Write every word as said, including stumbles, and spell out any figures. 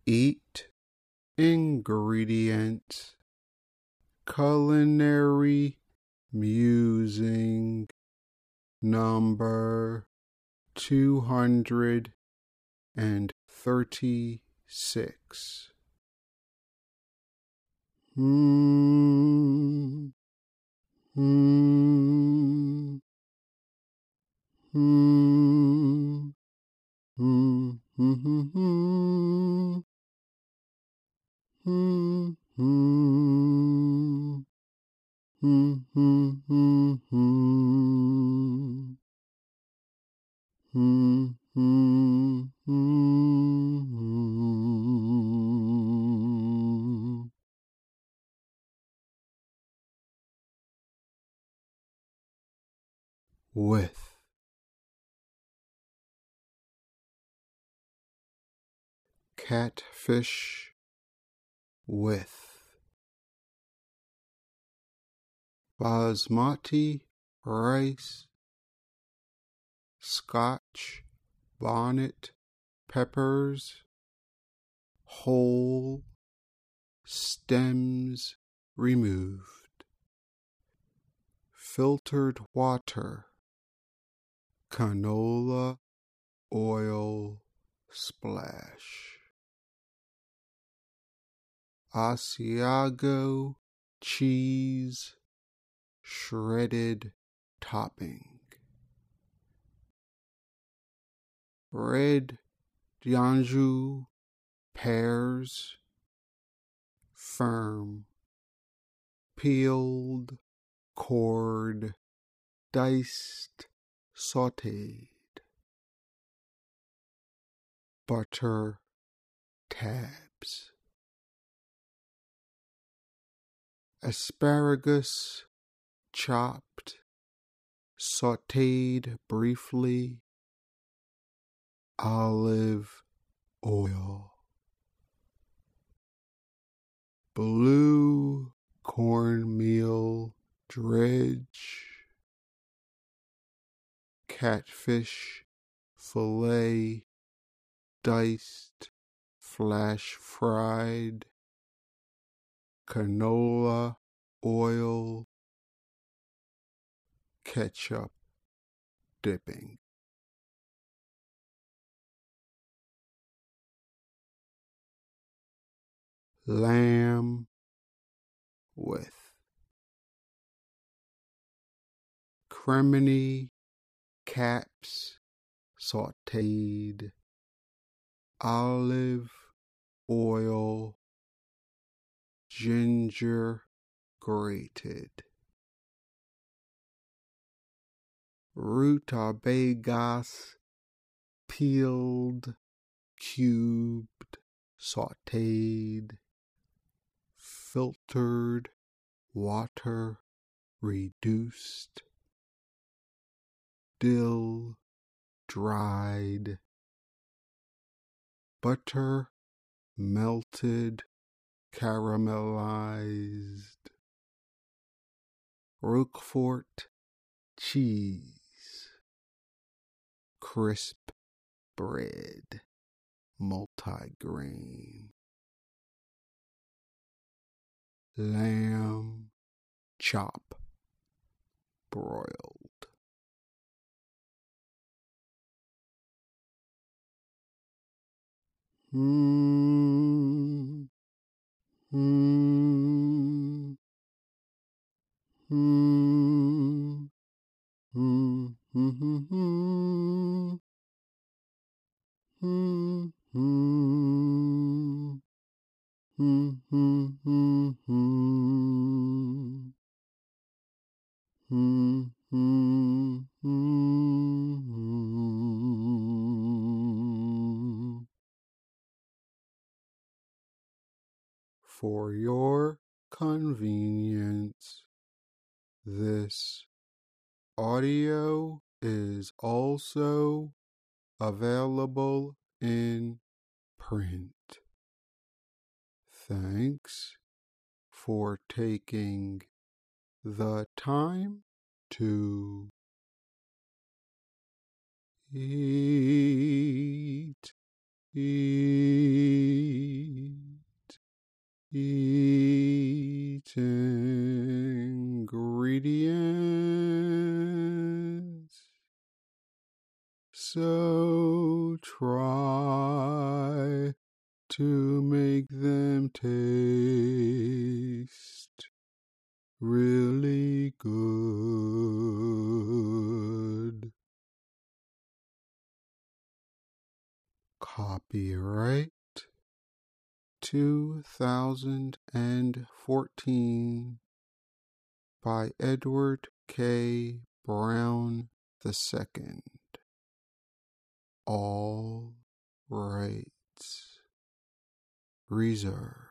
Eat ingredients, culinary musing number two hundred thirty-six. Hmm. Hmm. Hmm. Hmm. Hmm. Hmm. Hmm. Hmm. Hmm. Hmm. Hmm. Hmm. Hmm. Hmm. With catfish with basmati rice, Scotch bonnet peppers, whole stems removed, filtered water, canola oil splash, Asiago cheese shredded topping, red Dianjou pears, firm, peeled, cored, diced, sautéed, butter tabs, asparagus chopped, sautéed briefly, olive oil, blue cornmeal dredge, catfish fillet diced, flash fried, canola oil, ketchup dipping. Lamb with cremini caps sautéed, olive oil, ginger grated, rutabagas peeled, cubed, sautéed, filtered water reduced, dill dried, butter melted, caramelized, Roquefort cheese, crisp bread, multigrain, lamb chop broiled. Hmm. Hmm. Hmm. Hmm. Hmm. Hmm. Hmm. Hmm. Hmm. Hmm. Hmm. Hmm. Hmm. Hmm. For your convenience, this audio is also available in print. Thanks for taking the time to eat, eat. each ingredient. So try to make them taste really good. Copyright two thousand fourteen by Edward K. Brown the Second. All rights reserved.